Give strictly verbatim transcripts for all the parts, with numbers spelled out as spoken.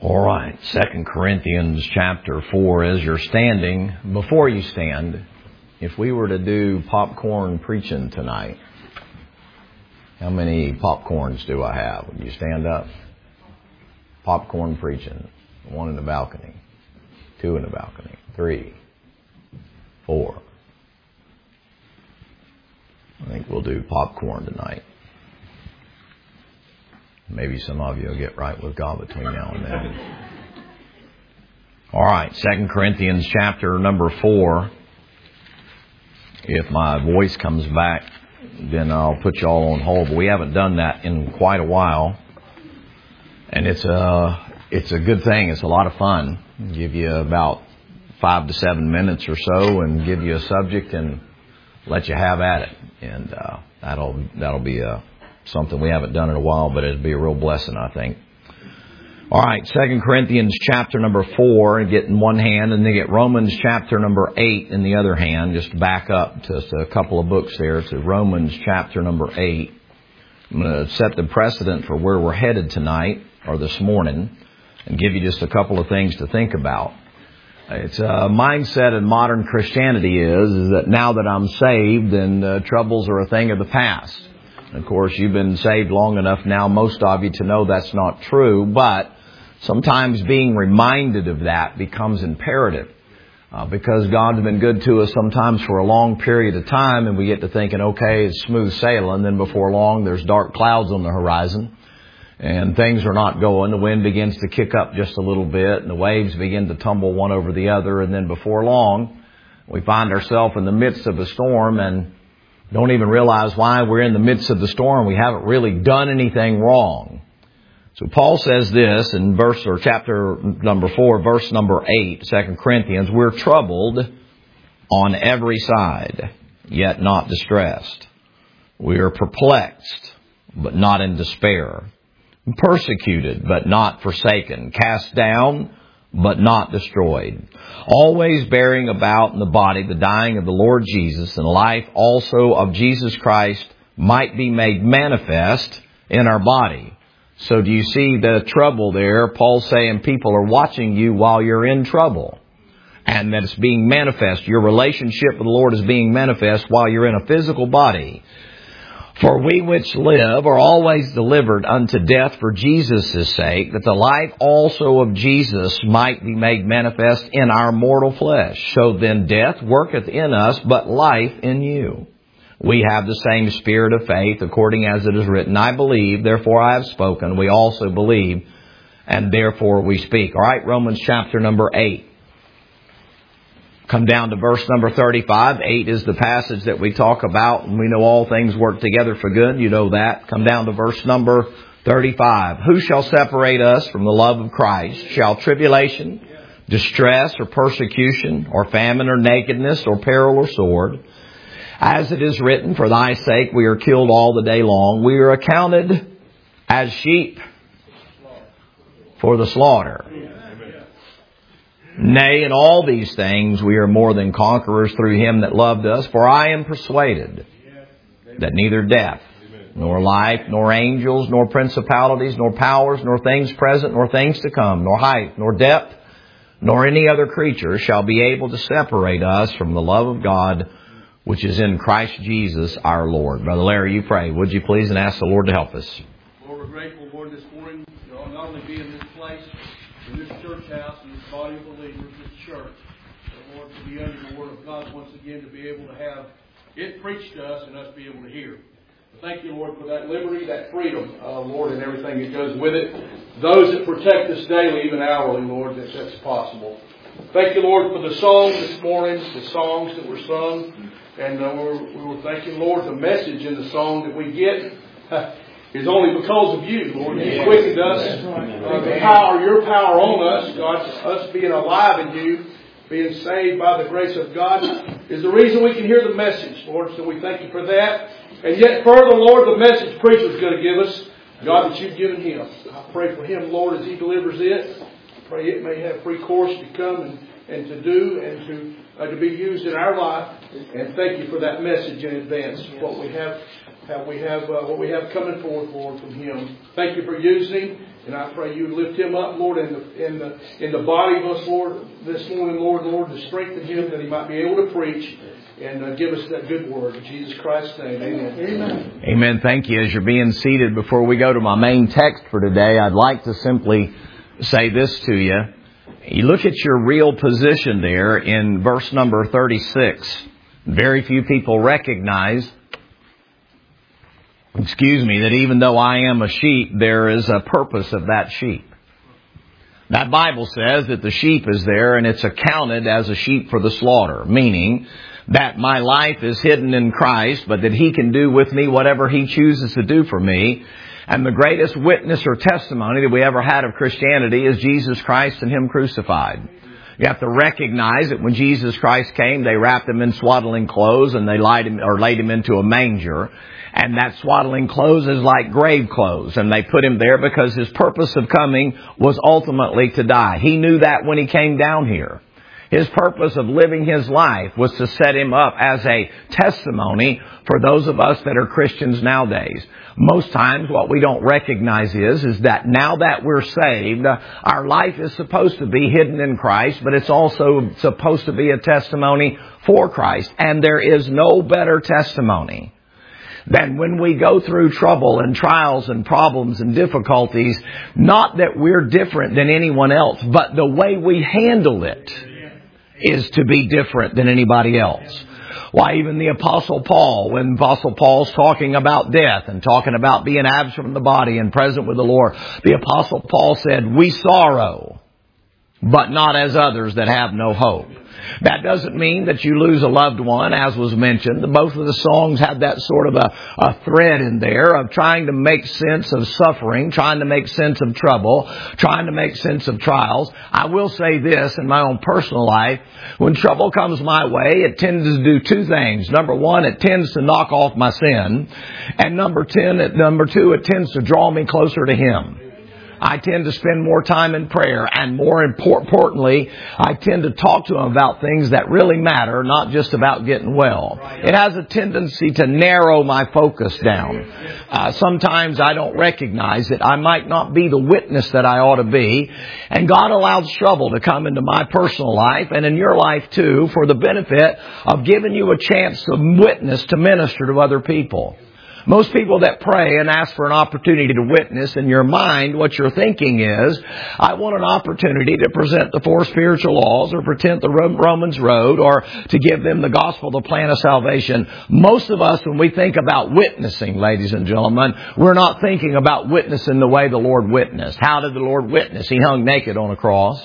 All right, Second Corinthians chapter four. As you're standing, before you stand, if we were to do popcorn preaching tonight, how many popcorns do I have? Would you stand up? Popcorn preaching. One in the balcony. Two in the balcony. Three. Four. I think we'll do popcorn tonight. Maybe some of you will get right with God between now and then. All right, Second Corinthians chapter number four. If my voice comes back, then I'll put you all on hold. But we haven't done that in quite a while. And it's a, it's a good thing. It's a lot of fun. Give you about five to seven minutes or so and give you a subject and let you have at it. And uh, that'll that'll be a... something we haven't done in a while, but it'd be a real blessing, I think. All right, Second Corinthians chapter number four, and get in one hand, and then get Romans chapter number eight in the other hand. Just back up to a couple of books there to Romans chapter number eight. I'm going to set the precedent for where we're headed tonight, or this morning, and give you just a couple of things to think about. It's a mindset in modern Christianity is, is that now that I'm saved, then uh, troubles are a thing of the past. Of course, you've been saved long enough now, most of you, to know that's not true. But sometimes being reminded of that becomes imperative. Uh, because God's been good to us sometimes for a long period of time, and we get to thinking, okay, it's smooth sailing. Then before long, there's dark clouds on the horizon, and things are not going. The wind begins to kick up just a little bit, and the waves begin to tumble one over the other. And then before long, we find ourselves in the midst of a storm and don't even realize why we're in the midst of the storm. We haven't really done anything wrong. So Paul says this in verse or chapter number four, verse number eight, Second Corinthians, we're troubled on every side, yet not distressed. We are perplexed, but not in despair. Persecuted, but not forsaken. Cast down, but not destroyed. Always bearing about in the body the dying of the Lord Jesus, and life also of Jesus Christ might be made manifest in our body. So do you see the trouble there? Paul's saying people are watching you while you're in trouble. And that it's being manifest. Your relationship with the Lord is being manifest while you're in a physical body. For we which live are always delivered unto death for Jesus' sake, that the life also of Jesus might be made manifest in our mortal flesh. So then death worketh in us, but life in you. We have the same spirit of faith, according as it is written, I believe, therefore I have spoken. We also believe, and therefore we speak. All right, Romans chapter number eight. Come down to verse number thirty-five. Eight is the passage that we talk about, and we know all things work together for good. You know that. Come down to verse number thirty-five. Who shall separate us from the love of Christ? Shall tribulation, distress, or persecution, or famine, or nakedness, or peril, or sword? As it is written, for thy sake we are killed all the day long. We are accounted as sheep for the slaughter. Nay, in all these things we are more than conquerors through Him that loved us. For I am persuaded that neither death, nor life, nor angels, nor principalities, nor powers, nor things present, nor things to come, nor height, nor depth, nor any other creature shall be able to separate us from the love of God, which is in Christ Jesus our Lord. Brother Larry, you pray, would you please, and ask the Lord to help us. Lord, we're grateful, Lord, this morning to not only be in this place, in this church house, in this body of believers, this church, but Lord, to be under the Word of God once again, to be able to have it preached to us and us be able to hear. Thank you, Lord, for that liberty, that freedom, uh, Lord, and everything that goes with it. Those that protect us daily, even hourly, Lord, that that's possible. Thank you, Lord, for the song this morning, the songs that were sung. And uh, we, were, we were thanking, Lord, the message in the song that we get is only because of you, Lord. You quickened us. Uh, the power, your power on us, God, us being alive in you, being saved by the grace of God, is the reason we can hear the message, Lord. So we thank you for that. And yet further, Lord, the message preacher's going to give us, God, that you've given him. I pray for him, Lord, as he delivers it. I pray it may have free course to come and, and to do and to uh, to be used in our life. And thank you for that message in advance, what we have that we have, uh, what we have coming forth, Lord, from him. Thank you for using him. And I pray you lift him up, Lord, in the, in the, in the body of us, Lord, this morning, Lord, Lord, to strengthen him that he might be able to preach and uh, give us that good word. In Jesus Christ's name, amen. Amen. Amen. Thank you. As you're being seated, before we go to my main text for today, I'd like to simply say this to you. You look at your real position there in verse number thirty-six. Very few people recognize, excuse me, that even though I am a sheep, there is a purpose of that sheep. That Bible says that the sheep is there and it's accounted as a sheep for the slaughter, meaning that my life is hidden in Christ, but that He can do with me whatever He chooses to do for me. And the greatest witness or testimony that we ever had of Christianity is Jesus Christ and Him crucified. You have to recognize that when Jesus Christ came, they wrapped Him in swaddling clothes and they laid Him, or laid Him into a manger. And that swaddling clothes is like grave clothes. And they put Him there because His purpose of coming was ultimately to die. He knew that when He came down here. His purpose of living His life was to set Him up as a testimony for those of us that are Christians nowadays. Most times what we don't recognize is, is that now that we're saved, our life is supposed to be hidden in Christ, but it's also supposed to be a testimony for Christ. And there is no better testimony than when we go through trouble and trials and problems and difficulties, not that we're different than anyone else, but the way we handle it is to be different than anybody else. Why, even the Apostle Paul, when Apostle Paul's talking about death and talking about being absent from the body and present with the Lord, the Apostle Paul said, we sorrow, but not as others that have no hope. That doesn't mean that you lose a loved one, as was mentioned. Both of the songs had that sort of a, a thread in there of trying to make sense of suffering, trying to make sense of trouble, trying to make sense of trials. I will say this in my own personal life. When trouble comes my way, it tends to do two things. Number one, it tends to knock off my sin. And number ten, it, number two, it tends to draw me closer to Him. I tend to spend more time in prayer, and more importantly, I tend to talk to Him about things that really matter, not just about getting well. It has a tendency to narrow my focus down. Uh, sometimes I don't recognize that I might not be the witness that I ought to be, and God allows trouble to come into my personal life and in your life too, for the benefit of giving you a chance to witness, to minister to other people. Most people that pray and ask for an opportunity to witness, in your mind, what you're thinking is, I want an opportunity to present the four spiritual laws or present the Romans road or to give them the gospel, the plan of salvation. Most of us, when we think about witnessing, ladies and gentlemen, we're not thinking about witnessing the way the Lord witnessed. How did the Lord witness? He hung naked on a cross.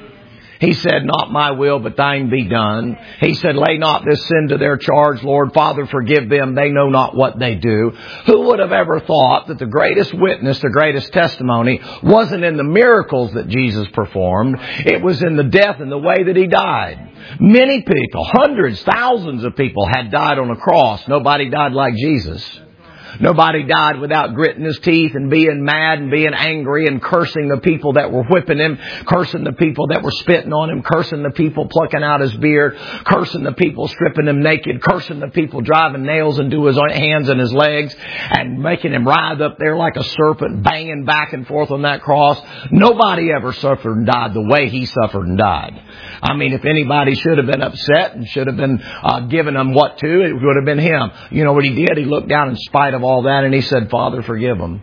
He said, not my will, but thine be done. He said, lay not this sin to their charge, Lord. Father, forgive them. They know not what they do. Who would have ever thought that the greatest witness, the greatest testimony, wasn't in the miracles that Jesus performed. It was in the death and the way that He died. Many people, hundreds, thousands of people had died on a cross. Nobody died like Jesus. Nobody died without gritting his teeth and being mad and being angry and cursing the people that were whipping him, cursing the people that were spitting on him, cursing the people plucking out his beard, cursing the people stripping him naked, cursing the people driving nails into his hands and his legs and making him writhe up there like a serpent, banging back and forth on that cross. Nobody ever suffered and died the way He suffered and died. I mean, if anybody should have been upset and should have been uh, giving him what to, it would have been Him. You know what He did? He looked down in spite of all that and He said, Father, forgive them.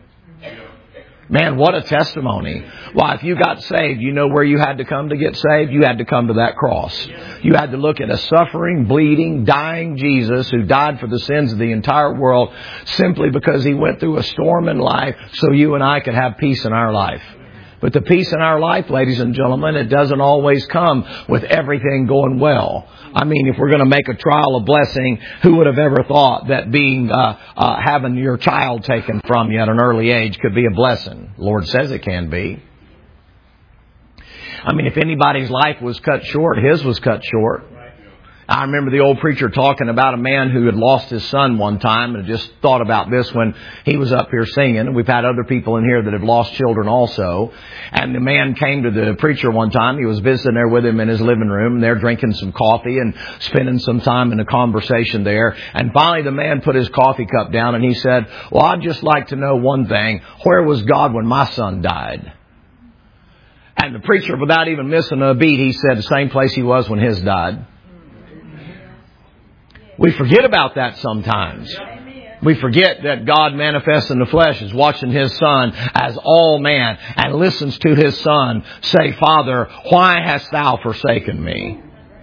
Man, what a testimony. Why, if you got saved, you know where you had to come to get saved? You had to come to that cross. You had to look at a suffering, bleeding, dying Jesus who died for the sins of the entire world simply because He went through a storm in life so you and I could have peace in our life. But the peace in our life, ladies and gentlemen, it doesn't always come with everything going well. I mean, if we're going to make a trial a blessing, who would have ever thought that being uh, uh, having your child taken from you at an early age could be a blessing? The Lord says it can be. I mean, if anybody's life was cut short, His was cut short. I remember the old preacher talking about a man who had lost his son one time, and I just thought about this when he was up here singing. And we've had other people in here that have lost children also. And the man came to the preacher one time. He was visiting there with him in his living room, and they're drinking some coffee and spending some time in a conversation there. And finally the man put his coffee cup down and he said, "Well, I'd just like to know one thing. Where was God when my son died?" And the preacher, without even missing a beat, he said the same place he was when his died. We forget about that sometimes. We forget that God manifests in the flesh is watching His Son as all man and listens to His Son say, "Father, why hast thou forsaken me?"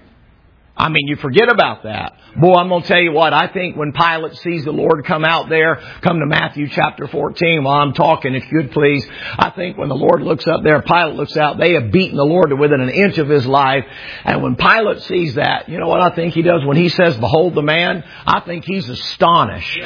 I mean, you forget about that. Boy, I'm going to tell you what, I think when Pilate sees the Lord come out there, come to Matthew chapter fourteen while I'm talking, if you'd please. I think when the Lord looks up there, Pilate looks out, they have beaten the Lord to within an inch of His life. And when Pilate sees that, you know what I think he does? When he says, "Behold the man," I think he's astonished.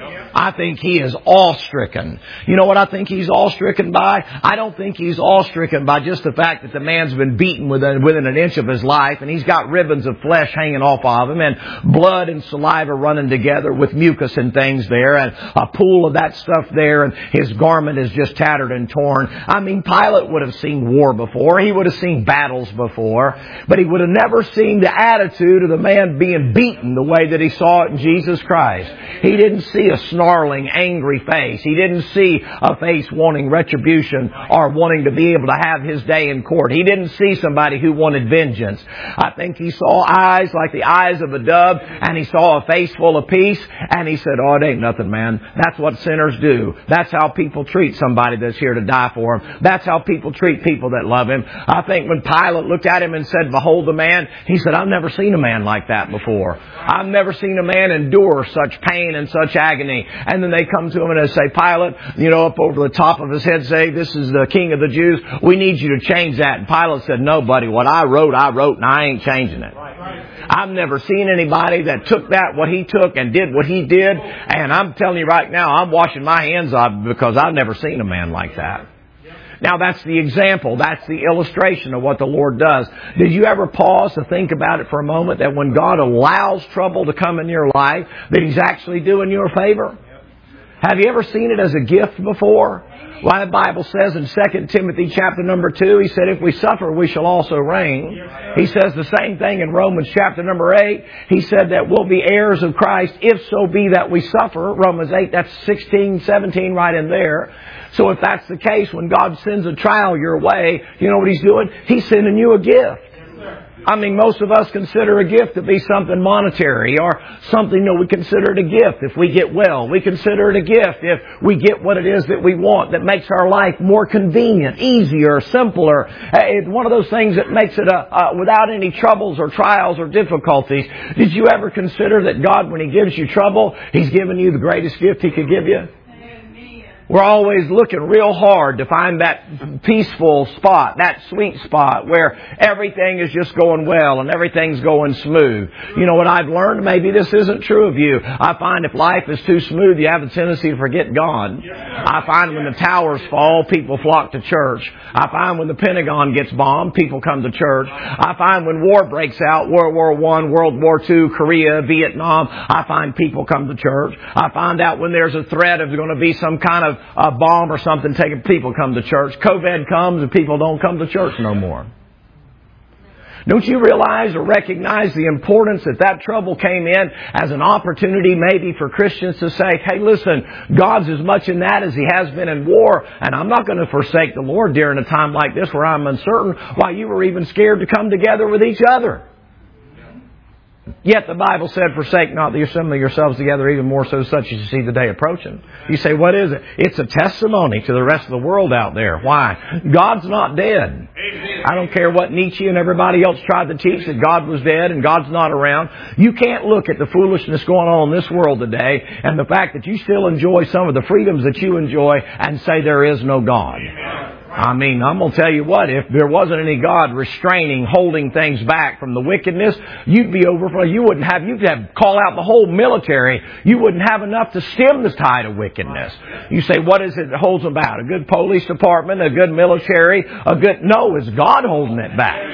I think he is awe-stricken. You know what I think he's awe-stricken by? I don't think he's awe-stricken by just the fact that the man's been beaten within, within an inch of his life, and he's got ribbons of flesh hanging off of him, and blood and saliva running together with mucus and things there, and a pool of that stuff there, and his garment is just tattered and torn. I mean, Pilate would have seen war before. He would have seen battles before. But he would have never seen the attitude of the man being beaten the way that he saw it in Jesus Christ. He didn't see a snarling, angry face. He didn't see a face wanting retribution or wanting to be able to have his day in court. He didn't see somebody who wanted vengeance. I think he saw eyes like the eyes of a dove, and he saw a face full of peace, and he said, "Oh, it ain't nothing, man. That's what sinners do. That's how people treat somebody that's here to die for them. That's how people treat people that love him." I think when Pilate looked at him and said, "Behold the man," he said, "I've never seen a man like that before. I've never seen a man endure such pain and such agony." And then they come to him and they say, "Pilate, you know, up over the top of his head say, 'This is the King of the Jews. We need you to change that.'" And Pilate said, "No, buddy, what I wrote, I wrote, and I ain't changing it." I've never seen anybody that took that, what he took, and did what he did. And I'm telling you right now, I'm washing my hands off because I've never seen a man like that. Now, that's the example. That's the illustration of what the Lord does. Did you ever pause to think about it for a moment that when God allows trouble to come in your life, that He's actually doing you a favor? Have you ever seen it as a gift before? Why the Bible says in Second Timothy chapter number two, he said, "If we suffer, we shall also reign." He says the same thing in Romans chapter number eight. He said that we'll be heirs of Christ if so be that we suffer. Romans eight, that's sixteen, seventeen right in there. So if that's the case, when God sends a trial your way, you know what He's doing? He's sending you a gift. I mean, most of us consider a gift to be something monetary or something that we consider it a gift if we get well. We consider it a gift if we get what it is that we want that makes our life more convenient, easier, simpler. It's one of those things that makes it a, uh, without any troubles or trials or difficulties. Did you ever consider that God, when He gives you trouble, He's giving you the greatest gift He could give you? We're always looking real hard to find that peaceful spot, that sweet spot where everything is just going well and everything's going smooth. You know what I've learned? Maybe this isn't true of you. I find if life is too smooth, you have a tendency to forget God. I find when the towers fall, people flock to church. I find when the Pentagon gets bombed, people come to church. I find when war breaks out, World War One, World War Two, Korea, Vietnam, I find people come to church. I find out when there's a threat of going to be some kind of a bomb or something taking, people come to church. COVID comes and people don't come to church no more. Don't you realize or recognize the importance that that trouble came in as an opportunity maybe for Christians to say, "Hey, listen, God's as much in that as He has been in war, and I'm not going to forsake the Lord during a time like this where I'm uncertain." Why, you were even scared to come together with each other. Yet the Bible said, "Forsake not the assembly of yourselves together, even more so such as you see the day approaching." You say, what is it? It's a testimony to the rest of the world out there. Why? God's not dead. I don't care what Nietzsche and everybody else tried to teach, that God was dead and God's not around. You can't look at the foolishness going on in this world today and the fact that you still enjoy some of the freedoms that you enjoy and say there is no God. I mean, I'm going to tell you what, if there wasn't any God restraining, holding things back from the wickedness, you'd be over, you wouldn't have, you'd have call out the whole military. You wouldn't have enough to stem the tide of wickedness. You say, what is it that holds them back? A good police department, a good military, a good, no, it's God holding it back.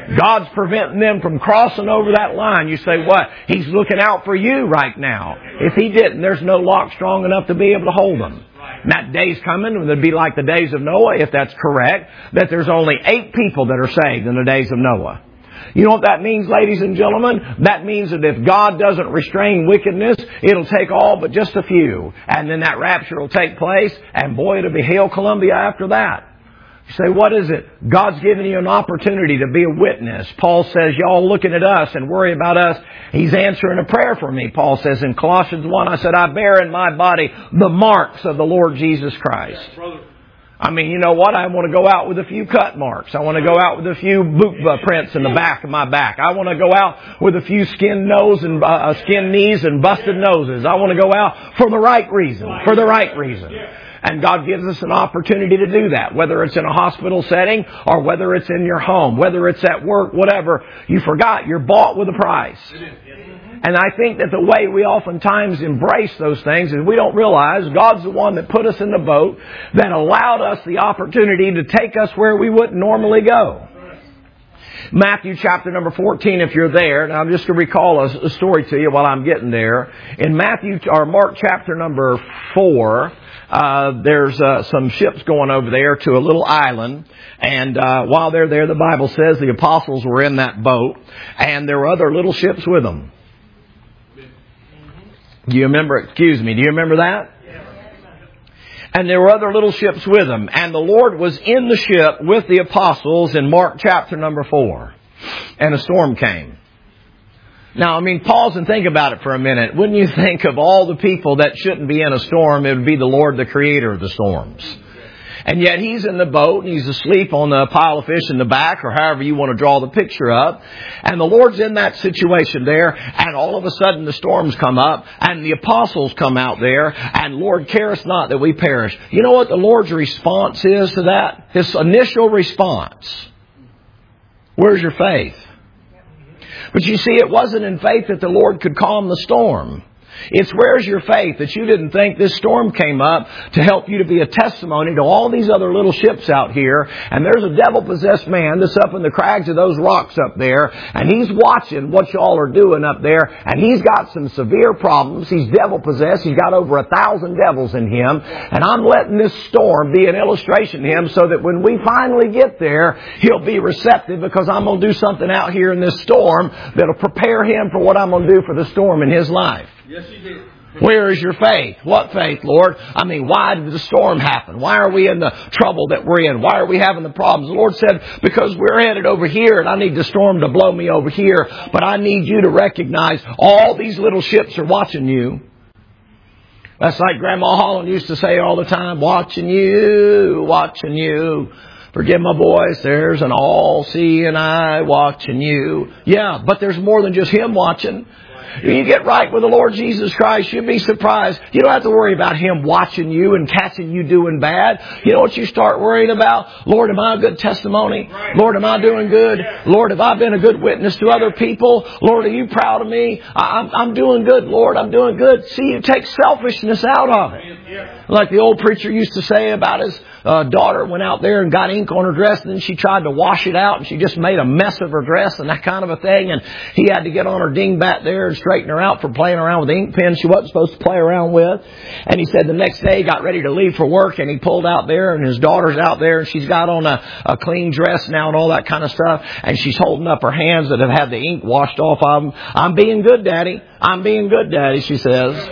God's preventing them from crossing over that line. You say, what? He's looking out for you right now. If He didn't, there's no lock strong enough to be able to hold them. And that day's coming when it'll be like the days of Noah, if that's correct, that there's only eight people that are saved in the days of Noah. You know what that means, ladies and gentlemen? That means that if God doesn't restrain wickedness, it'll take all but just a few. And then that rapture will take place, and boy, it'll be Hail Columbia after that. You say, what is it? God's giving you an opportunity to be a witness. Paul says, y'all looking at us and worry about us. He's answering a prayer for me. Paul says in Colossians one, I said, I bear in my body the marks of the Lord Jesus Christ. I mean, you know what? I want to go out with a few cut marks. I want to go out with a few boot prints in the back of my back. I want to go out with a few skin nose and uh, skin knees and busted noses. I want to go out for the right reason. For the right reason. And God gives us an opportunity to do that, whether it's in a hospital setting or whether it's in your home, whether it's at work, whatever. You forgot, you're bought with a price. And I think that the way we oftentimes embrace those things is we don't realize God's the one that put us in the boat, that allowed us the opportunity to take us where we wouldn't normally go. Matthew chapter number fourteen, if you're there, and I'm just going to recall a, a story to you while I'm getting there. In Matthew or Mark chapter number four, uh, there's uh, some ships going over there to a little island. And uh, while they're there, the Bible says the apostles were in that boat, and there were other little ships with them. Do you remember, excuse me, do you remember that? And there were other little ships with them. And the Lord was in the ship with the apostles in Mark chapter number four. And a storm came. Now, I mean, pause and think about it for a minute. Wouldn't you think of all the people that shouldn't be in a storm, it would be the Lord, the creator of the storms. And yet He's in the boat and He's asleep on the pile of fish in the back, or however you want to draw the picture up. And the Lord's in that situation there, and all of a sudden the storms come up and the apostles come out there, and Lord, carest not that we perish. You know what the Lord's response is to that? His initial response. Where's your faith? But you see, it wasn't in faith that the Lord could calm the storm. It's where's your faith that you didn't think this storm came up to help you to be a testimony to all these other little ships out here. And there's a devil-possessed man that's up in the crags of those rocks up there. And he's watching what y'all are doing up there. And he's got some severe problems. He's devil-possessed. He's got over a thousand devils in him. And I'm letting this storm be an illustration to him so that when we finally get there, he'll be receptive, because I'm going to do something out here in this storm that'll prepare him for what I'm going to do for the storm in his life. Yes, He did. Where is your faith? What faith, Lord? I mean, why did the storm happen? Why are we in the trouble that we're in? Why are we having the problems? The Lord said, because we're headed over here and I need the storm to blow me over here. But I need you to recognize all these little ships are watching you. That's like Grandma Holland used to say all the time, watching you, watching you. Forgive my voice, there's an all-seeing eye watching you. Yeah, but there's more than just Him watching. When you get right with the Lord Jesus Christ, you'll be surprised. You don't have to worry about Him watching you and catching you doing bad. You know what you start worrying about? Lord, am I a good testimony? Lord, am I doing good? Lord, have I been a good witness to other people? Lord, are you proud of me? I'm, I'm doing good, Lord. I'm doing good. See, you take selfishness out of it. Like the old preacher used to say about his uh, daughter went out there and got ink on her dress, and then she tried to wash it out, and she just made a mess of her dress and that kind of a thing. And he had to get on her dingbat there and straighten her out for playing around with the ink pen she wasn't supposed to play around with. And he said the next day he got ready to leave for work, and he pulled out there, and his daughter's out there, and she's got on a, a clean dress now and all that kind of stuff, and she's holding up her hands that have had the ink washed off of them. I'm being good, Daddy. I'm being good, Daddy, she says.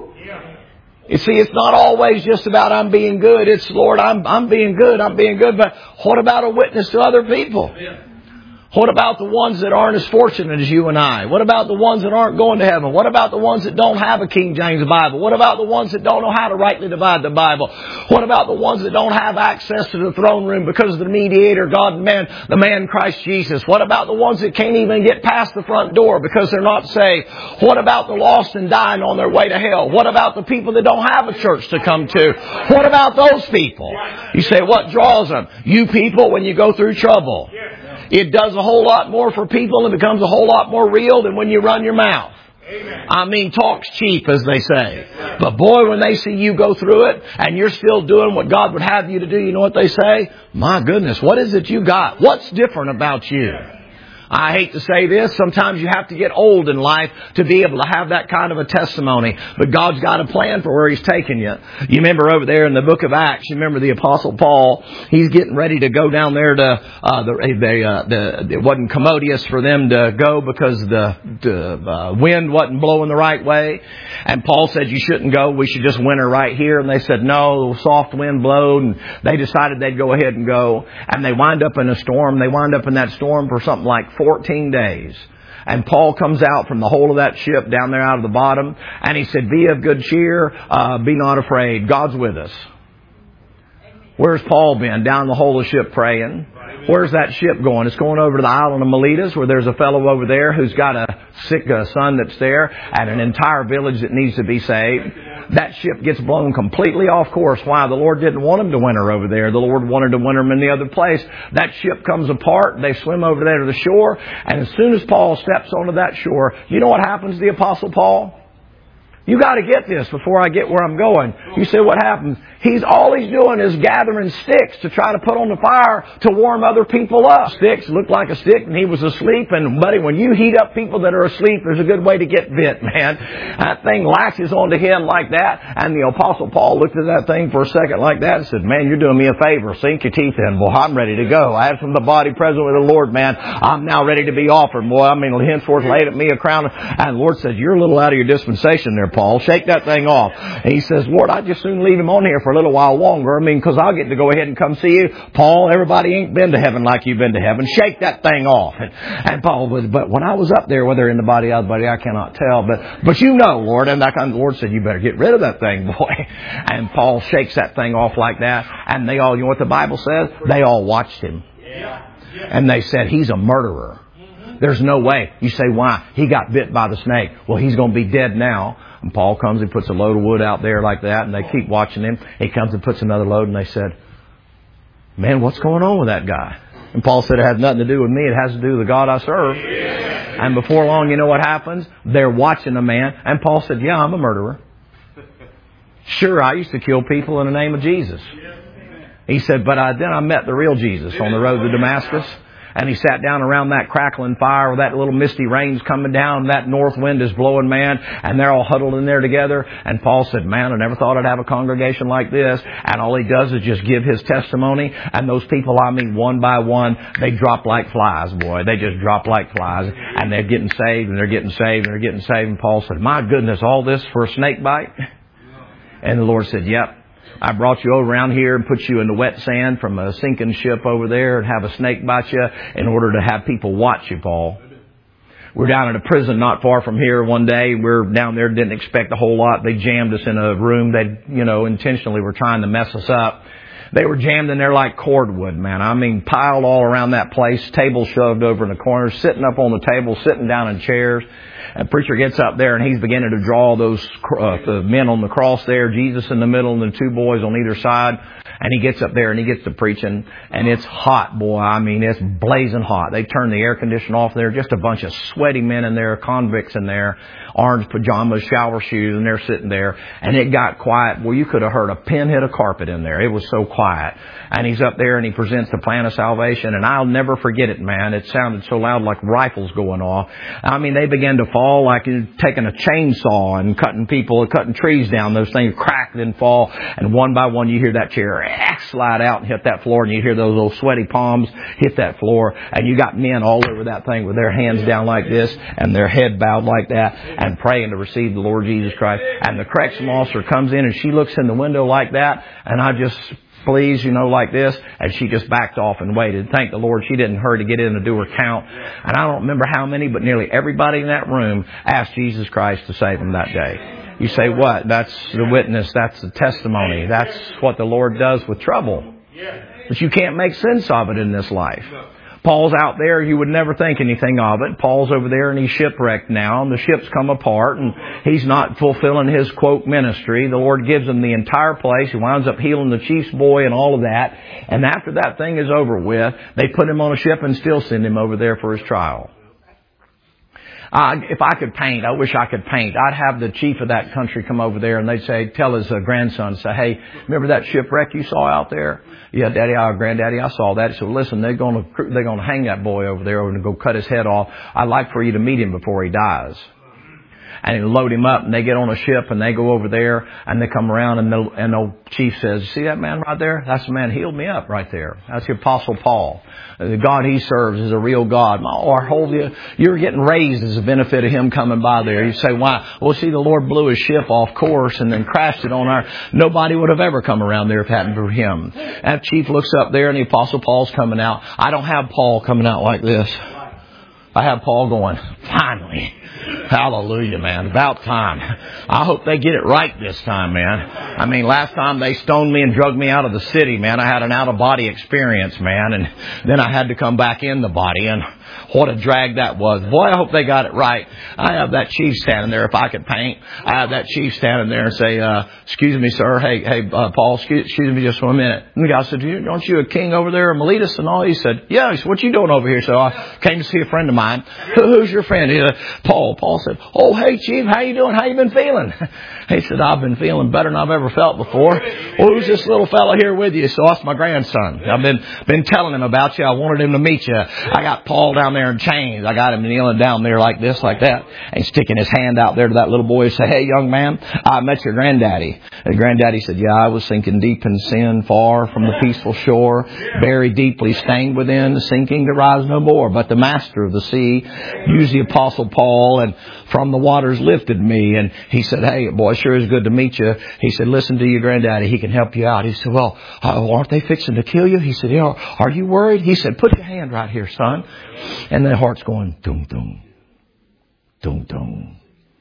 You see, it's not always just about I'm being good. It's, Lord, I'm I'm being good. I'm being good. But what about a witness to other people? What about the ones that aren't as fortunate as you and I? What about the ones that aren't going to heaven? What about the ones that don't have a King James Bible? What about the ones that don't know how to rightly divide the Bible? What about the ones that don't have access to the throne room because of the mediator, God and man, the man Christ Jesus? What about the ones that can't even get past the front door because they're not saved? What about the lost and dying on their way to hell? What about the people that don't have a church to come to? What about those people? You say, what draws them? You people, when you go through trouble. It does a whole lot more for people and becomes a whole lot more real than when you run your mouth. Amen. I mean, talk's cheap, as they say. Yes, but boy, when they see you go through it and you're still doing what God would have you to do, you know what they say? My goodness, what is it you got? What's different about you? I hate to say this, sometimes you have to get old in life to be able to have that kind of a testimony. But God's got a plan for where He's taking you. You remember over there in the book of Acts, you remember the Apostle Paul, he's getting ready to go down there to, uh, the, they, uh, the, it wasn't commodious for them to go because the, the uh, wind wasn't blowing the right way. And Paul said, you shouldn't go, we should just winter right here. And they said, no, soft wind blowed. And they decided they'd go ahead and go. And they wind up in a storm. They wind up in that storm for something like fourteen days. And Paul comes out from the hole of that ship down there out of the bottom. And he said, be of good cheer. Uh, be not afraid. God's with us. Where's Paul been? Down in the hole of the ship praying. Where's that ship going? It's going over to the island of Miletus, where there's a fellow over there who's got a sick uh, son that's there and an entire village that needs to be saved. That ship gets blown completely off course. Why? The Lord didn't want him to winter over there. The Lord wanted to winter him in the other place. That ship comes apart. They swim over there to the shore. And as soon as Paul steps onto that shore, you know what happens to the Apostle Paul? You got to get this before I get where I'm going. You say, what happens? He's all he's doing is gathering sticks to try to put on the fire to warm other people up. Sticks look like a stick, and he was asleep. And buddy, when you heat up people that are asleep, there's a good way to get bit, man. That thing latches onto him like that. And the Apostle Paul looked at that thing for a second like that and said, man, you're doing me a favor. Sink your teeth in, boy. I'm ready to go. I have from the body present with the Lord, man. I'm now ready to be offered, boy. I mean, henceforth laid at me a crown. And the Lord said, you're a little out of your dispensation there, Paul. Shake that thing off. And he says, Lord, I'd just soon leave him on here for a little while longer. I mean, because I'll get to go ahead and come see you. Paul, everybody ain't been to heaven like you've been to heaven. Shake that thing off. And, and Paul was, but when I was up there, whether in the body, out of the body, I cannot tell. But, but you know, Lord. And that kind of, the Lord said, you better get rid of that thing, boy. And Paul shakes that thing off like that. And they all, you know what the Bible says? They all watched him. And they said, he's a murderer. There's no way. You say, why? He got bit by the snake. Well, he's going to be dead now. And Paul comes and puts a load of wood out there like that, and they keep watching him. He comes and puts another load, and they said, man, what's going on with that guy? And Paul said, it has nothing to do with me. It has to do with the God I serve. Yeah. And before long, you know what happens? They're watching a man. And Paul said, yeah, I'm a murderer. Sure, I used to kill people in the name of Jesus. He said, but I, then I met the real Jesus on the road to Damascus. And he sat down around that crackling fire with that little misty rain's coming down. That north wind is blowing, man. And they're all huddled in there together. And Paul said, man, I never thought I'd have a congregation like this. And all he does is just give his testimony. And those people, I mean, one by one, they drop like flies, boy. They just drop like flies. And they're getting saved, and they're getting saved, and they're getting saved. And Paul said, my goodness, all this for a snake bite? And the Lord said, yep. I brought you over around here and put you in the wet sand from a sinking ship over there and have a snake bite you in order to have people watch you, Paul. We're down in a prison not far from here one day. We're down there, didn't expect a whole lot. They jammed us in a room. They, you know, intentionally were trying to mess us up. They were jammed in there like cordwood, man. I mean, piled all around that place, tables shoved over in the corners, sitting up on the table, sitting down in chairs. And preacher gets up there and he's beginning to draw those uh, the men on the cross there, Jesus in the middle and the two boys on either side. And he gets up there and he gets to preaching, and it's hot, boy. I mean, it's blazing hot. They turn the air conditioner off there. Just a bunch of sweaty men in there, convicts in there, orange pajamas, shower shoes, and they're sitting there. And it got quiet. Well, you could have heard a pin hit a carpet in there. It was so quiet. And he's up there and he presents the plan of salvation. And I'll never forget it, man. It sounded so loud like rifles going off. I mean, they began to fall like taking a chainsaw and cutting people, cutting trees down. Those things crack and fall. And one by one, you hear that chair slide out and hit that floor, and you hear those little sweaty palms hit that floor, and you got men all over that thing with their hands down like this and their head bowed like that and praying to receive the Lord Jesus Christ. And the correction officer comes in and she looks in the window like that, and I just, please, you know, like this, and she just backed off and waited. Thank the Lord she didn't hurry to get in and do her count. And I don't remember how many, but nearly everybody in that room asked Jesus Christ to save them that day. You say, what? That's the witness. That's the testimony. That's what the Lord does with trouble. But you can't make sense of it in this life. Paul's out there. You would never think anything of it. Paul's over there and he's shipwrecked now, and the ship's come apart, and he's not fulfilling his, quote, ministry. The Lord gives him the entire place. He winds up healing the chief's boy and all of that. And after that thing is over with, they put him on a ship and still send him over there for his trial. Uh, if I could paint, I wish I could paint. I'd have the chief of that country come over there and they'd say, tell his uh, grandson, say, hey, remember that shipwreck you saw out there? Yeah, Daddy, uh, Granddaddy, I saw that. So listen, they're going to, they're going to hang that boy over there and go cut his head off. I'd like for you to meet him before he dies. And they load him up and they get on a ship and they go over there and they come around and the, and the chief says, see that man right there? That's the man who healed me up right there. That's the Apostle Paul. The God he serves is a real God. Our whole, you're getting raised as a benefit of him coming by there. You say, why? Well, see, the Lord blew his ship off course and then crashed it on our, nobody would have ever come around there if it hadn't for him. That chief looks up there and the Apostle Paul's coming out. I don't have Paul coming out like this. I have Paul going, finally. Hallelujah, man. About time. I hope they get it right this time, man. I mean, last time they stoned me and drugged me out of the city, man. I had an out-of-body experience, man. And then I had to come back in the body. And what a drag that was. Boy, I hope they got it right. I have that chief standing there. If I could paint, I have that chief standing there and say, uh, excuse me, sir. Hey, hey, uh, Paul, excuse, excuse me just for a minute. And the guy said, aren't you a king over there in Miletus and all? He said, yeah. He said, what you doing over here? So I came to see a friend of mine. Who's your friend? He said, Paul. Paul said, oh, hey, chief, how you doing? How you been feeling? He said, I've been feeling better than I've ever felt before. Well, who's this little fella here with you? So that's my grandson. I've been, been telling him about you. I wanted him to meet you. I got Paul down there in chains. I got him kneeling down there like this, like that, and sticking his hand out there to that little boy and say, hey, young man, I met your granddaddy. And granddaddy said, yeah, I was sinking deep in sin, far from the peaceful shore, buried deeply, stained within, sinking to rise no more. But the master of the sea used the Apostle Paul and from the waters lifted me. And he said, hey, boy, sure is good to meet you. He said, listen to your granddaddy. He can help you out. He said, well, uh, aren't they fixing to kill you? He said, yeah, are you worried? He said, put your hand right here, son. And their heart's going, dum, dum, dum, dum,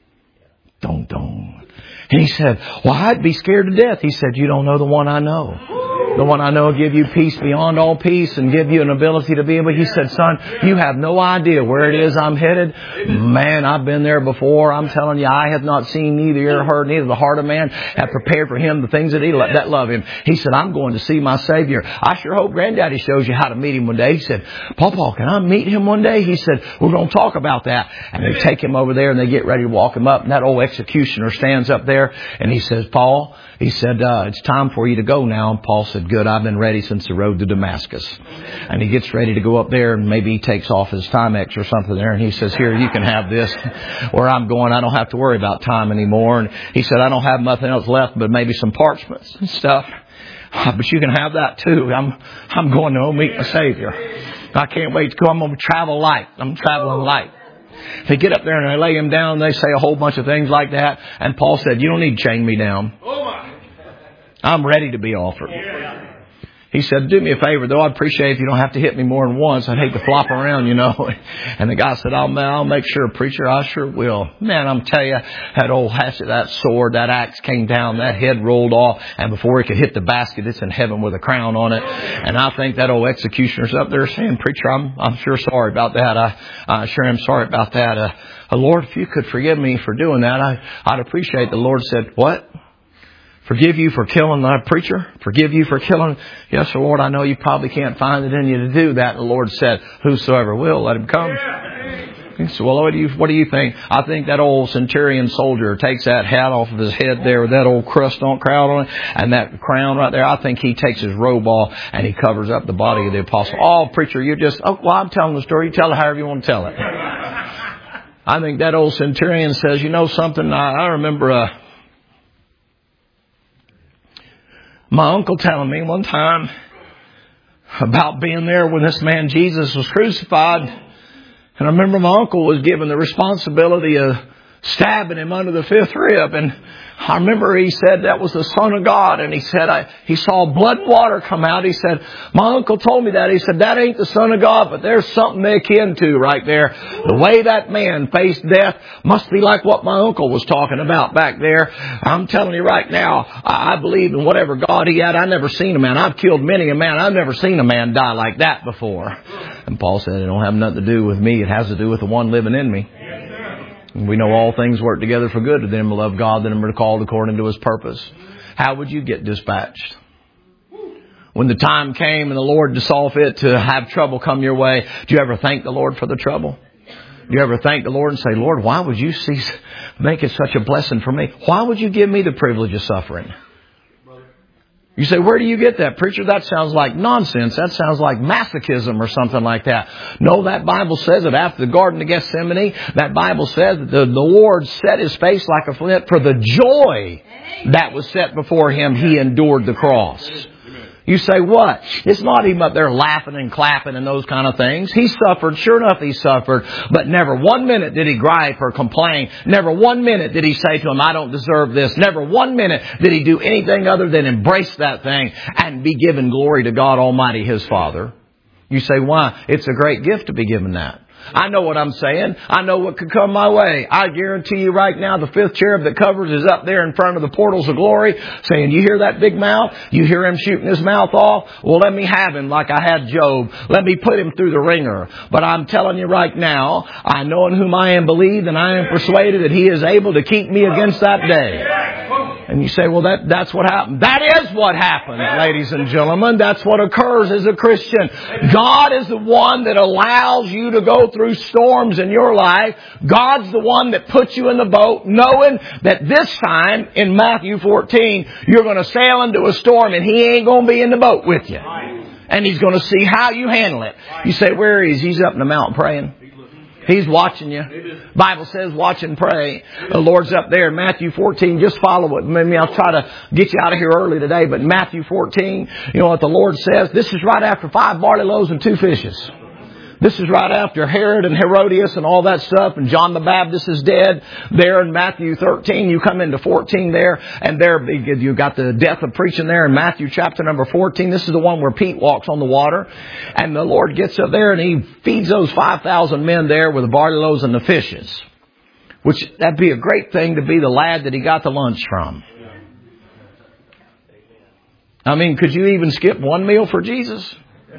dum, dum. And he said, well, I'd be scared to death. He said, you don't know the one I know. The one I know will give you peace beyond all peace and give you an ability to be able. He said, son, you have no idea where it is I'm headed. Man, I've been there before. I'm telling you, I have not seen, neither ear heard, neither the heart of man have prepared for him the things that he that love him. He said, I'm going to see my Savior. I sure hope Granddaddy shows you how to meet him one day. He said, Pawpaw, can I meet him one day? He said, we're going to talk about that. And they take him over there and they get ready to walk him up. And that old executioner stands up there and he says, Paul, he said, uh, it's time for you to go now. And Paul said, good, I've been ready since the road to Damascus. And he gets ready to go up there and maybe he takes off his Timex or something there. And he says, here, you can have this. Where I'm going, I don't have to worry about time anymore. And he said, I don't have nothing else left but maybe some parchments and stuff. But you can have that too. I'm, I'm going to meet my Savior. I can't wait to go. I'm going to travel light. I'm traveling light. They get up there and they lay him down. They say a whole bunch of things like that. And Paul said, you don't need to chain me down. I'm ready to be offered. He said, do me a favor, though. I'd appreciate if you don't have to hit me more than once. I'd hate to flop around, you know. And the guy said, I'll, I'll make sure, preacher. I sure will. Man, I'm telling you, that old hatchet, that sword, that axe came down, that head rolled off. And before it could hit the basket, it's in heaven with a crown on it. And I think that old executioner's up there saying, preacher, I'm, I'm sure sorry about that. I, I sure am sorry about that. Uh, uh, Lord, if you could forgive me for doing that, I, I'd appreciate. The Lord said, what? Forgive you for killing the preacher? Forgive you for killing? Yes, Lord, I know you probably can't find it in you to do that. And the Lord said, whosoever will, let him come. He said, well, what do you, what do you think? I think that old centurion soldier takes that hat off of his head there with that old crust on crowd on it and that crown right there. I think he takes his robe off and he covers up the body of the apostle. Oh, preacher, you're just, oh, well, I'm telling the story. You tell it however you want to tell it. I think that old centurion says, you know something? I, I remember, uh, my uncle telling me one time about being there when this man Jesus was crucified. And I remember my uncle was given the responsibility of stabbing him under the fifth rib. And I remember he said that was the Son of God. And he said I, he saw blood and water come out. He said, my uncle told me that. He said, that ain't the Son of God, but there's something they akin to right there. The way that man faced death must be like what my uncle was talking about back there. I'm telling you right now, I believe in whatever God he had. I've never seen a man. I've killed many a man. I've never seen a man die like that before. And Paul said, it don't have nothing to do with me. It has to do with the one living in me. We know all things work together for good to them who love God, that are called according to His purpose. How would you get dispatched? When the time came and the Lord saw fit to have trouble come your way, do you ever thank the Lord for the trouble? Do you ever thank the Lord and say, Lord, why would you see, make it such a blessing for me? Why would you give me the privilege of suffering? You say, where do you get that, preacher? That sounds like nonsense. That sounds like masochism or something like that. No, that Bible says that after the Garden of Gethsemane, that Bible says that the, the Lord set His face like a flint for the joy that was set before Him. He endured the cross. You say, what? It's not Him up there laughing and clapping and those kind of things. He suffered. Sure enough, He suffered. But never one minute did He gripe or complain. Never one minute did He say to Him, I don't deserve this. Never one minute did He do anything other than embrace that thing and be given glory to God Almighty, His Father. You say, why? It's a great gift to be given that. I know what I'm saying. I know what could come my way. I guarantee you right now the fifth cherub that covers is up there in front of the portals of glory saying, you hear that big mouth? You hear him shooting his mouth off? Well, let me have him like I had Job. Let me put him through the ringer. But I'm telling you right now, I know in whom I am believed and I am persuaded that He is able to keep me against that day. And you say, well, that that's what happened. That is what happened, ladies and gentlemen. That's what occurs as a Christian. God is the one that allows you to go through storms in your life. God's the one that puts you in the boat knowing that this time in Matthew fourteen, you're going to sail into a storm and He ain't going to be in the boat with you. And He's going to see how you handle it. You say, where is He? He's up in the mountain praying. He's watching you. Bible says watch and pray. The Lord's up there in Matthew fourteen. Just follow it. Maybe I'll try to get you out of here early today. But Matthew fourteen, you know what the Lord says? This is right after five barley loaves and two fishes. This is right after Herod and Herodias and all that stuff. And John the Baptist is dead. There in Matthew thirteen, you come into fourteen there. And there you got the death of preaching there in Matthew chapter number fourteen. This is the one where Pete walks on the water. And the Lord gets up there and He feeds those five thousand men there with the barley loaves and the fishes. Which, that'd be a great thing to be the lad that he got the lunch from. I mean, could you even skip one meal for Jesus?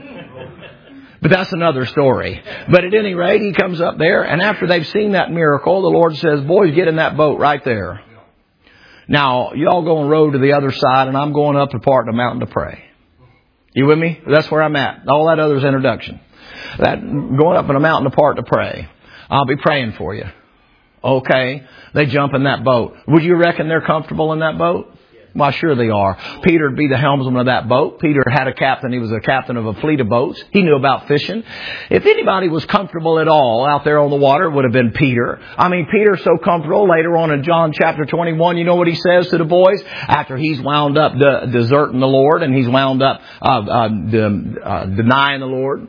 But that's another story. But at any rate, He comes up there, and after they've seen that miracle, the Lord says, boys, get in that boat right there. Now, y'all go and row to the other side, and I'm going up a part of the mountain to pray. You with me? That's where I'm at. All that other is introduction. That going up in a mountain apart to pray. I'll be praying for you. Okay. They jump in that boat. Would you reckon they're comfortable in that boat? Why, sure they are. Peter would be the helmsman of that boat. Peter had a captain. He was a captain of a fleet of boats. He knew about fishing. If anybody was comfortable at all out there on the water, it would have been Peter. I mean, Peter's so comfortable. Later on in John chapter twenty-one, you know what he says to the boys? After he's wound up de- deserting the Lord and he's wound up uh, uh, de- uh, denying the Lord.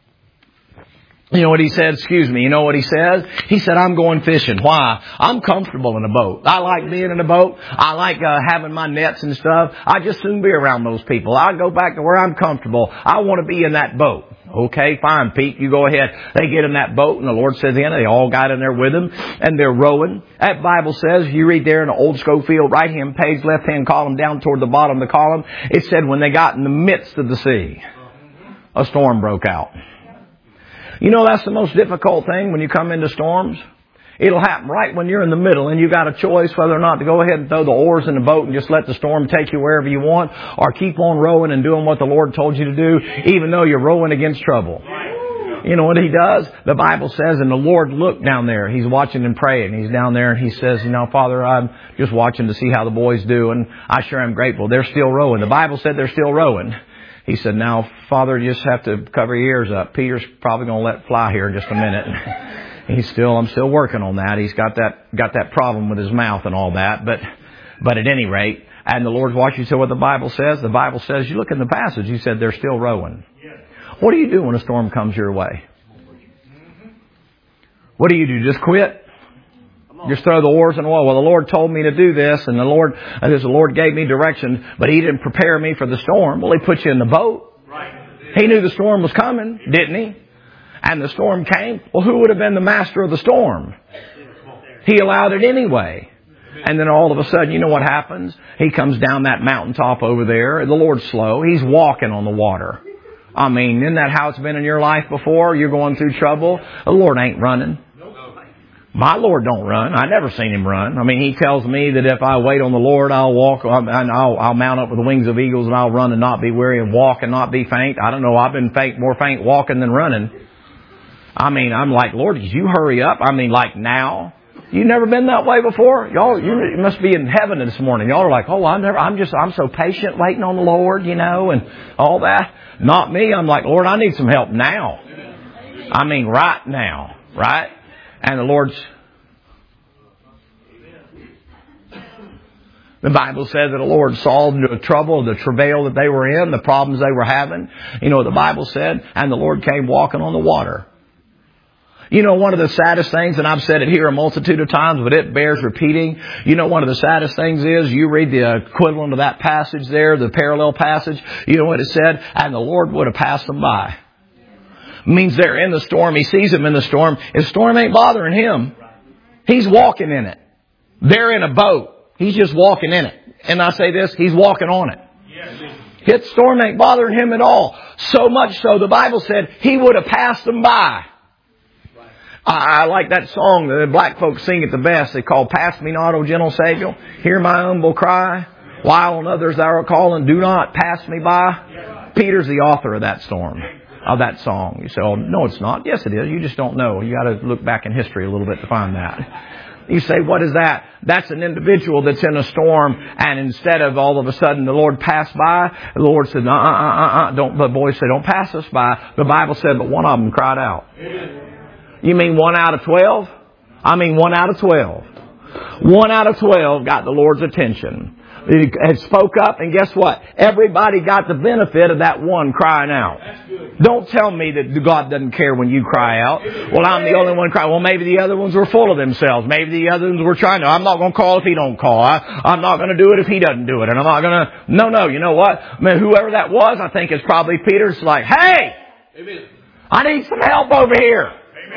You know what he said? Excuse me. You know what he says? He said, I'm going fishing. Why? I'm comfortable in a boat. I like being in a boat. I like uh, having my nets and stuff. I just soon be around those people. I go back to where I'm comfortable. I want to be in that boat. Okay, fine, Pete. You go ahead. They get in that boat, and the Lord says, in, they all got in there with him, and they're rowing. That Bible says, you read there in the old Schofield, right-hand page, left-hand column, down toward the bottom of the column, it said when they got in the midst of the sea, a storm broke out. You know, that's the most difficult thing when you come into storms. It'll happen right when you're in the middle and you got a choice whether or not to go ahead and throw the oars in the boat and just let the storm take you wherever you want, or keep on rowing and doing what the Lord told you to do, even though you're rowing against trouble. You know what He does? The Bible says, and the Lord looked down there. He's watching and praying. He's down there and He says, you know, Father, I'm just watching to see how the boys do, and I sure am grateful. They're still rowing. The Bible said they're still rowing. He said, now, Father, you just have to cover your ears up. Peter's probably going to let fly here in just a minute. He's still, I'm still working on that. He's got that, got that problem with his mouth and all that. But, but at any rate, and the Lord's watching. You said what the Bible says? The Bible says, you look in the passage, you said they're still rowing. What do you do when a storm comes your way? What do you do? Just quit? Just throw the oars in the water. Well, the Lord told me to do this, and the Lord, and the Lord gave me direction, but He didn't prepare me for the storm. Well, He put you in the boat. He knew the storm was coming, didn't He? And the storm came. Well, who would have been the master of the storm? He allowed it anyway. And then all of a sudden, you know what happens? He comes down that mountaintop over there. The Lord's slow. He's walking on the water. I mean, isn't that how it's been in your life before? You're going through trouble. The Lord ain't running. My Lord don't run. I never seen Him run. I mean, He tells me that if I wait on the Lord, I'll walk and I'll, I'll mount up with the wings of eagles, and I'll run and not be weary, and walk and not be faint. I don't know. I've been faint, more faint walking than running. I mean, I'm like, Lord, did you hurry up? I mean, like now? You never been that way before? Y'all, you must be in heaven this morning. Y'all are like, oh, I never, I'm just, I'm so patient waiting on the Lord, you know, and all that. Not me. I'm like, Lord, I need some help now. I mean, right now, right? And the Lord's, the Bible says that the Lord saw the trouble, the travail that they were in, the problems they were having. You know, the Bible said, and the Lord came walking on the water. You know, one of the saddest things, and I've said it here a multitude of times, but it bears repeating. You know, one of the saddest things is you read the equivalent of that passage there, the parallel passage. You know what it said? And the Lord would have passed them by. It means they're in the storm. He sees them in the storm. The storm ain't bothering him. He's walking in it. They're in a boat. He's just walking in it. And I say this, he's walking on it. His storm ain't bothering him at all. So much so, the Bible said he would have passed them by. I like that song that the black folks sing it the best. They call Pass Me Not, O Gentle Savior. Hear my humble cry. While on others thou art calling, do not pass me by. Peter's the author of that storm, of that song. You say, oh, no, it's not. Yes, it is. You just don't know. You got to look back in history a little bit to find that. You say, what is that? That's an individual that's in a storm, and instead of all of a sudden the Lord passed by, the Lord said, uh, uh, uh, uh, don't, the boys said, don't pass us by. The Bible said, but one of them cried out. You mean one out of twelve? I mean one out of twelve. One out of twelve got the Lord's attention. He had spoke up, and guess what? Everybody got the benefit of that one crying out. Don't tell me that God doesn't care when you cry out. Well, I'm the only one crying. Well, maybe the other ones were full of themselves. Maybe the other ones were trying to. I'm not going to call if he don't call. I, I'm not going to do it if he doesn't do it. And I'm not going to. No, no. You know what? I mean, whoever that was, I think it's probably Peter's like, hey, I need some help over here.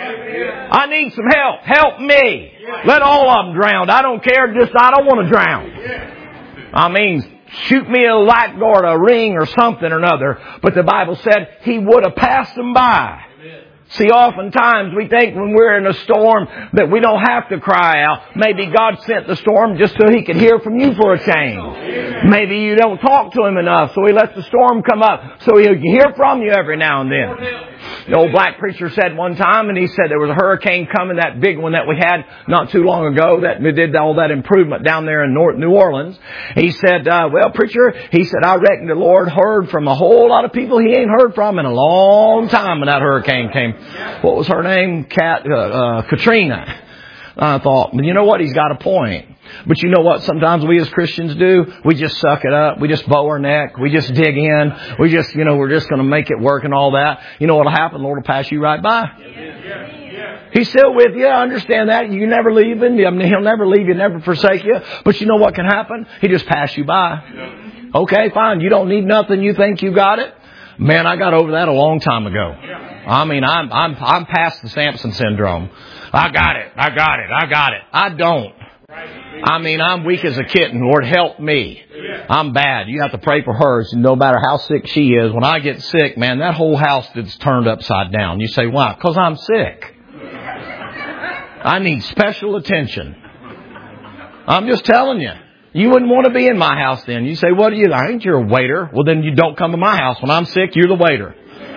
I need some help. Help me. Let all of them drown. I don't care. Just I don't want to drown. I mean, shoot me a lifeguard, a ring or something or another. But the Bible said he would have passed them by. See, oftentimes we think when we're in a storm that we don't have to cry out. Maybe God sent the storm just so He could hear from you for a change. Maybe you don't talk to Him enough, so He lets the storm come up so He can hear from you every now and then. The old black preacher said one time, and he said there was a hurricane coming, that big one that we had not too long ago that did all that improvement down there in North New Orleans. He said, uh, well, preacher, he said, I reckon the Lord heard from a whole lot of people He ain't heard from in a long time when that hurricane came. What was her name? Cat, uh, uh, Katrina. I thought, but you know what? He's got a point. But you know what sometimes we as Christians do? We just suck it up. We just bow our neck. We just dig in. We just, you know, we're just going to make it work and all that. You know what will happen? The Lord will pass you right by. He's still with you. I understand that. You never leave Him. I mean, He'll never leave you, never forsake you. But you know what can happen? He just pass you by. Okay, fine. You don't need nothing. You think you got it? Man, I got over that a long time ago. I mean, I'm, I'm, I'm past the Samson syndrome. I got it. I got it. I got it. I don't. I mean, I'm weak as a kitten. Lord, help me. I'm bad. You have to pray for her. No matter how sick she is. When I get sick, man, that whole house is turned upside down. You say, why? Because I'm sick. I need special attention. I'm just telling you. You wouldn't want to be in my house then. You say, what are you? I ain't your waiter. Well, then you don't come to my house. When I'm sick, you're the waiter.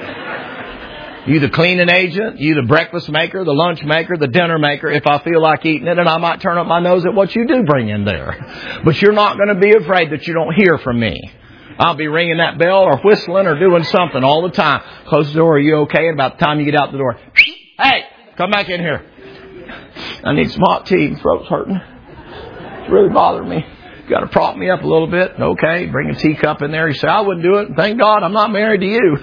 You the cleaning agent, you the breakfast maker, the lunch maker, the dinner maker. If I feel like eating it, and I might turn up my nose at what you do bring in there. But you're not going to be afraid that you don't hear from me. I'll be ringing that bell or whistling or doing something all the time. Close the door. Are you okay? And about the time you get out the door, hey, come back in here. I need some hot tea. My throat's hurting. It's really bothering me. You got to prop me up a little bit. Okay, bring a teacup in there. You say, I wouldn't do it. Thank God I'm not married to you.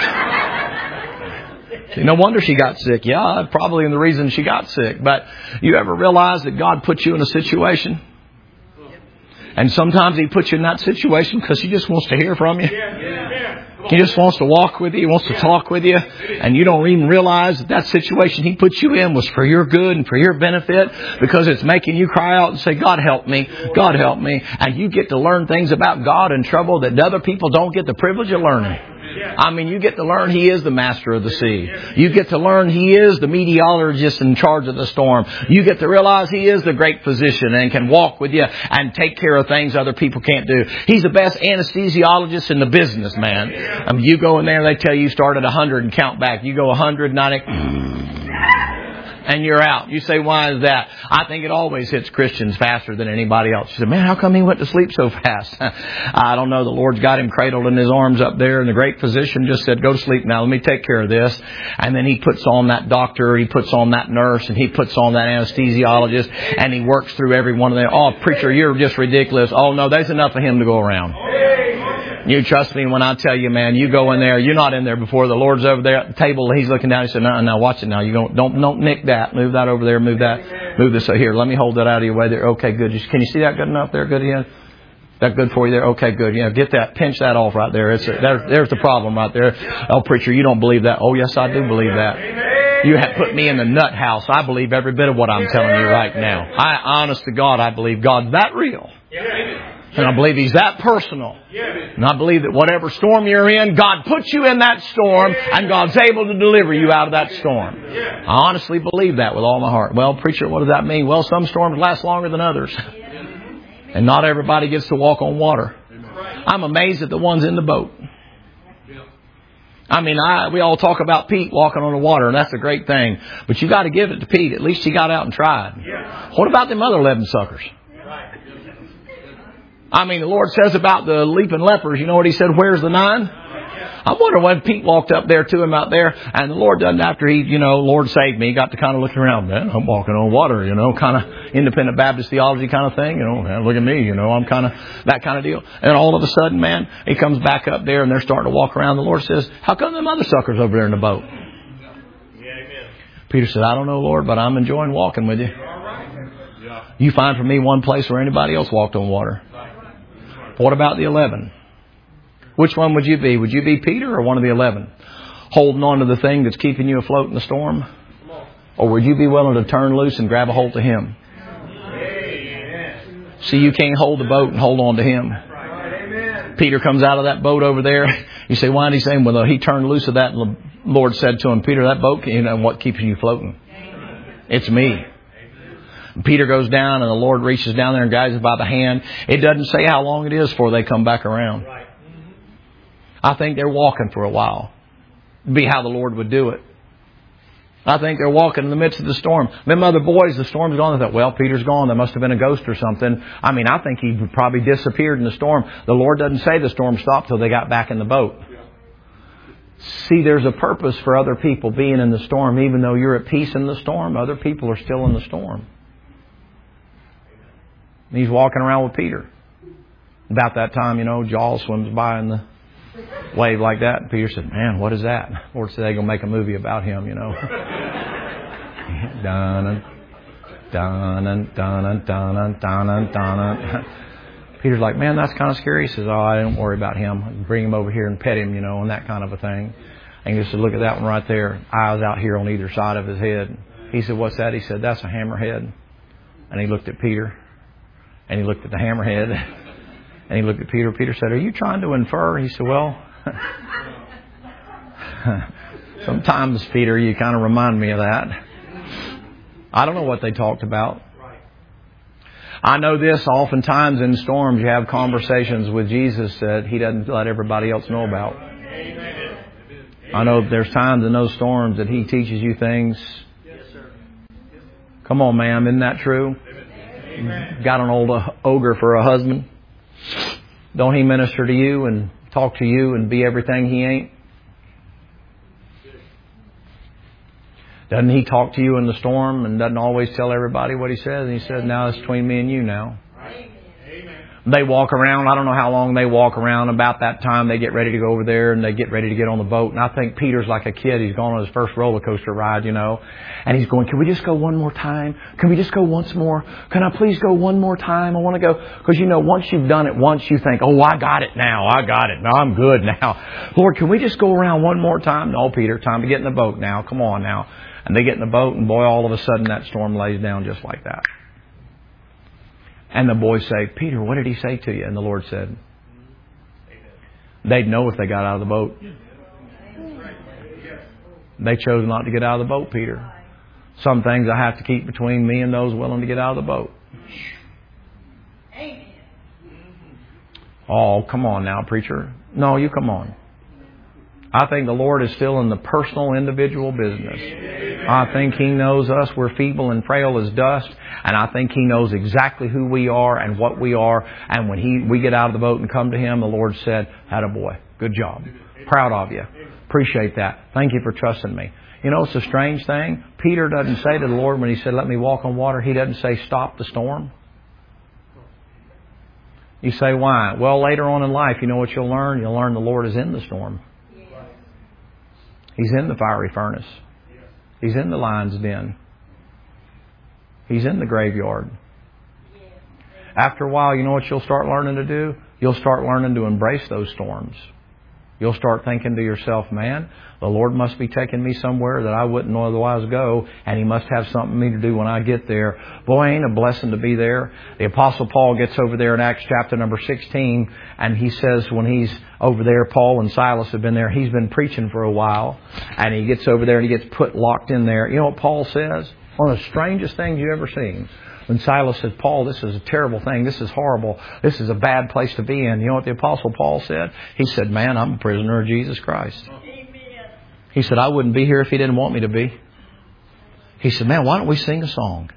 See, no wonder she got sick. Yeah, probably the reason she got sick. But you ever realize that God put you in a situation? And sometimes He puts you in that situation because He just wants to hear from you. He just wants to walk with you. He wants to talk with you. And you don't even realize that that situation He put you in was for your good and for your benefit, because it's making you cry out and say, God help me. God help me. And you get to learn things about God and trouble that other people don't get the privilege of learning. I mean, you get to learn He is the master of the sea. You get to learn He is the meteorologist in charge of the storm. You get to realize He is the great physician and can walk with you and take care of things other people can't do. He's the best anesthesiologist in the business, man. I mean, you go in there, they tell you start at one hundred and count back. You go one hundred, ninety... and you're out. You say, why is that? I think it always hits Christians faster than anybody else. You say, man, how come he went to sleep so fast? I don't know. The Lord's got him cradled in His arms up there, and the great physician just said, go to sleep now. Let me take care of this. And then He puts on that doctor, He puts on that nurse, and He puts on that anesthesiologist, and He works through every one of them. Oh, preacher, you're just ridiculous. Oh, no, there's enough of Him to go around. You trust me when I tell you, man, you go in there, you're not in there before the Lord's over there at the table. He's looking down. He said, no, no, watch it now. You don't, don't, don't nick that. Move that over there. Move that. Move this here. Let me hold that out of your way there. Okay, good. Can you see that good enough there? Good again? That good for you there? Okay, good. Yeah, get that. Pinch that off right there. It's a, there, there's the problem right there. Oh, preacher, you don't believe that. Oh, yes, I do believe that. You have put me in the nut house. I believe every bit of what I'm telling you right now. I, honest to God, I believe God's that real. And I believe He's that personal. And I believe that whatever storm you're in, God puts you in that storm, and God's able to deliver you out of that storm. I honestly believe that with all my heart. Well, preacher, what does that mean? Well, some storms last longer than others. And not everybody gets to walk on water. I'm amazed at the ones in the boat. I mean, I, we all talk about Pete walking on the water, and that's a great thing. But you got to give it to Pete. At least he got out and tried. What about them other eleven suckers? I mean, the Lord says about the leaping lepers, you know what He said, where's the nine? I wonder when Pete walked up there to him out there, and the Lord doesn't, after he, you know, Lord saved me, he got to kind of looking around, man, I'm walking on water, you know, kind of independent Baptist theology kind of thing, you know, man, look at me, you know, I'm kind of that kind of deal. And all of a sudden, man, he comes back up there and they're starting to walk around. The Lord says, how come them other suckers over there in the boat? Peter said, I don't know, Lord, but I'm enjoying walking with you. You find for me one place where anybody else walked on water. What about the eleven? Which one would you be? Would you be Peter or one of the eleven? Holding on to the thing that's keeping you afloat in the storm? Or would you be willing to turn loose and grab a hold to Him? See, you can't hold the boat and hold on to Him. Peter comes out of that boat over there. You say, why did He say? Well, he turned loose of that, and the Lord said to him, Peter, that boat, you know, what keeps you floating? It's me. Peter goes down, and the Lord reaches down there and guides him by the hand. It doesn't say how long it is before they come back around. I think they're walking for a while. It'd be how the Lord would do it. I think they're walking in the midst of the storm. Them other boys, the storm's gone. They thought, well, Peter's gone. There must have been a ghost or something. I mean, I think he probably disappeared in the storm. The Lord doesn't say the storm stopped till they got back in the boat. See, there's a purpose for other people being in the storm. Even though you're at peace in the storm, other people are still in the storm. And he's walking around with Peter. About that time, you know, Jaws swims by in the wave like that. And Peter said, man, what is that? The Lord said they're going to make a movie about him, you know. dun dun dun dun dun dun dun. Peter's like, man, that's kind of scary. He says, oh, I don't worry about him. Bring him over here and pet him, you know, and that kind of a thing. And he said, look at that one right there. Eyes out here on either side of his head. He said, what's that? He said, that's a hammerhead. And he looked at Peter. And he looked at the hammerhead. And he looked at Peter. Peter said, are you trying to infer? He said, well, sometimes, Peter, you kind of remind me of that. I don't know what they talked about. I know this, oftentimes in storms you have conversations with Jesus that He doesn't let everybody else know about. I know there's times in those storms that He teaches you things. Come on, ma'am, isn't that true? Got an old ogre for a husband. Don't he minister to you and talk to you and be everything he ain't? Doesn't he talk to you in the storm and doesn't always tell everybody what he says? And he says, now it's between me and you now. They walk around. I don't know how long they walk around. About that time, they get ready to go over there and they get ready to get on the boat. And I think Peter's like a kid. He's gone on his first roller coaster ride, you know. And he's going, can we just go one more time? Can we just go once more? Can I please go one more time? I want to go. Because, you know, once you've done it once, you think, oh, I got it now. I got it. Now I'm good now. Lord, can we just go around one more time? No, Peter, time to get in the boat now. Come on now. And they get in the boat and boy, all of a sudden that storm lays down just like that. And the boys say, Peter, what did he say to you? And the Lord said, They'd know if they got out of the boat. They chose not to get out of the boat, Peter. Some things I have to keep between me and those willing to get out of the boat. Oh, come on now, preacher. No, you come on. I think the Lord is still in the personal, individual business. I think He knows us. We're feeble and frail as dust. And I think He knows exactly who we are and what we are. And when He we get out of the boat and come to Him, the Lord said, "Attaboy, good job. Proud of you. Appreciate that. Thank you for trusting me." You know, it's a strange thing. Peter doesn't say to the Lord when He said, "Let me walk on water," He doesn't say, "Stop the storm." You say, why? Well, later on in life, you know what you'll learn? You'll learn the Lord is in the storm. He's in the fiery furnace. He's in the lion's den. He's in the graveyard. After a while, you know what you'll start learning to do? You'll start learning to embrace those storms. You'll start thinking to yourself, man, the Lord must be taking me somewhere that I wouldn't otherwise go, and He must have something for me to do when I get there. Boy, ain't a blessing to be there. The Apostle Paul gets over there in Acts chapter number sixteen, and he says when he's over there, Paul and Silas have been there, he's been preaching for a while, and he gets over there and he gets put locked in there. You know what Paul says? One of the strangest things you've ever seen. When Silas said, "Paul, this is a terrible thing. This is horrible. This is a bad place to be in." You know what the Apostle Paul said? He said, "Man, I'm a prisoner of Jesus Christ." Amen. He said, "I wouldn't be here if He didn't want me to be." He said, "Man, why don't we sing a song?"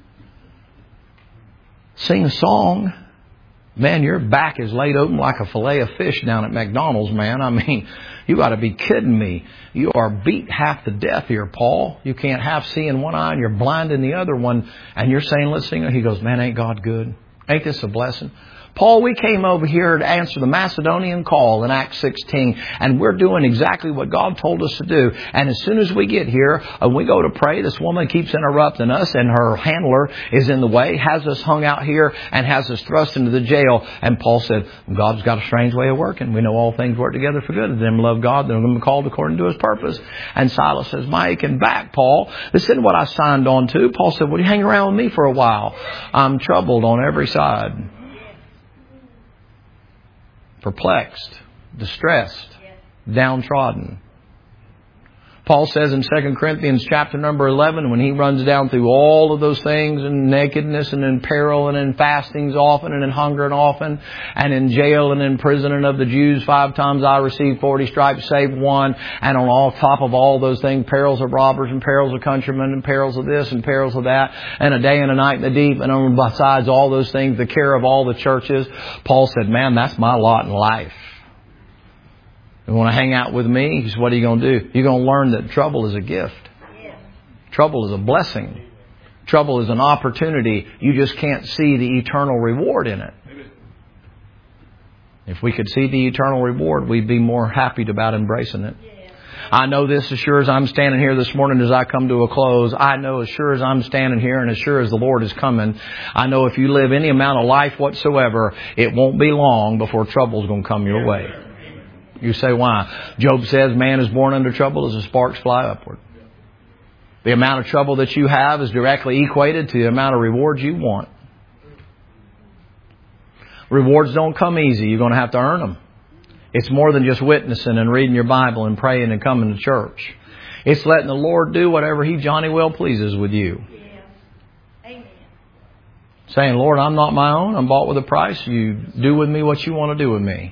Sing a song? Man, your back is laid open like a fillet of fish down at McDonald's, man. I mean, you got to be kidding me. You are beat half to death here, Paul. You can't half see in one eye and you're blind in the other one. And you're saying, let's sing it. He goes, man, ain't God good? Ain't this a blessing? Paul, we came over here to answer the Macedonian call in Acts sixteen, and we're doing exactly what God told us to do. And as soon as we get here, and we go to pray, this woman keeps interrupting us, and her handler is in the way, has us hung out here, and has us thrust into the jail. And Paul said, God's got a strange way of working. We know all things work together for good. Them love God, they're going to be called according to His purpose. And Silas says, my aching back, Paul. This isn't what I signed on to. Paul said, well, you hang around with me for a while. I'm troubled on every side. Perplexed, distressed, downtrodden. Paul says in Second Corinthians chapter number eleven, when he runs down through all of those things, in nakedness and in peril and in fastings often and in hunger and often and in jail and in prison and of the Jews five times I received forty stripes save one, and on all top of all those things, perils of robbers and perils of countrymen and perils of this and perils of that, and a day and a night in the deep, and on besides all those things, the care of all the churches. Paul said, man, that's my lot in life. You want to hang out with me? He said, what are you going to do? You're going to learn that trouble is a gift. Yeah. Trouble is a blessing. Trouble is an opportunity. You just can't see the eternal reward in it. If we could see the eternal reward, we'd be more happy about embracing it. Yeah. I know this as sure as I'm standing here this morning as I come to a close. I know as sure as I'm standing here and as sure as the Lord is coming, I know if you live any amount of life whatsoever, it won't be long before trouble's going to come your way. You say, why? Job says, man is born under trouble as the sparks fly upward. The amount of trouble that you have is directly equated to the amount of rewards you want. Rewards don't come easy. You're going to have to earn them. It's more than just witnessing and reading your Bible and praying and coming to church. It's letting the Lord do whatever He Johnny well pleases with you. Yeah. Amen. Saying, Lord, I'm not my own. I'm bought with a price. You do with me what you want to do with me.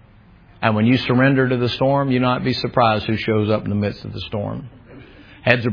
And when you surrender to the storm, you not be surprised who shows up in the midst of the storm. Heads are